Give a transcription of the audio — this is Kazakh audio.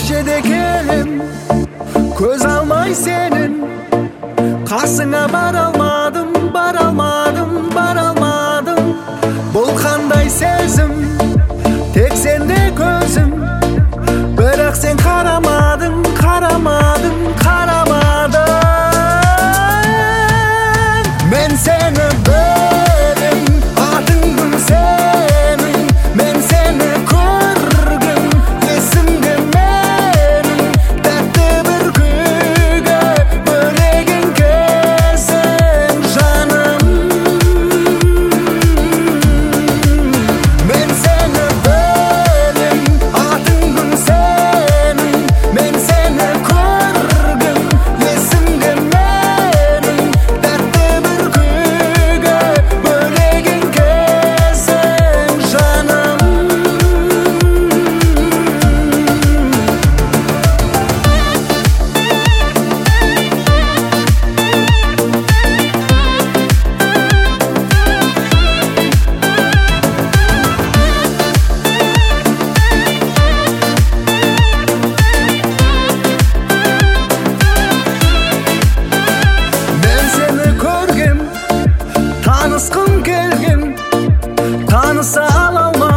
köşede kelim, göz almay senin. Qasыңa baralmadım, baralmadım, baralmadım. Бұл қандай сезім, тек сенде көзім. Бірақ сен қарамадың, қарамадың, қарамадың. Мен сені бөлім, атыңмын сенің. Мен сені көргім, есімде менің. Тәтті бір күйге бөлеген кезің жаным. Мен сені бөлім, атыңмын сенің. Мен сені көргім, есімде менің. Тәтті бір күйге бөлеген кезің жаным. Мен сені көргем, танысқым келген, таныса ала алмадым.